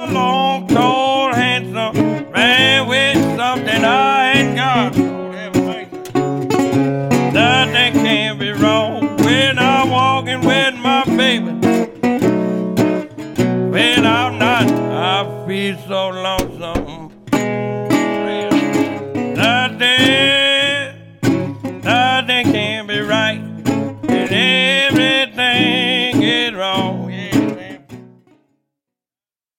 long, tall, handsome man with something I ain't got. Lord have mercy. Nothing can be wrong when I'm walking with my baby. When I'm not, I feel so lonesome. Nothing can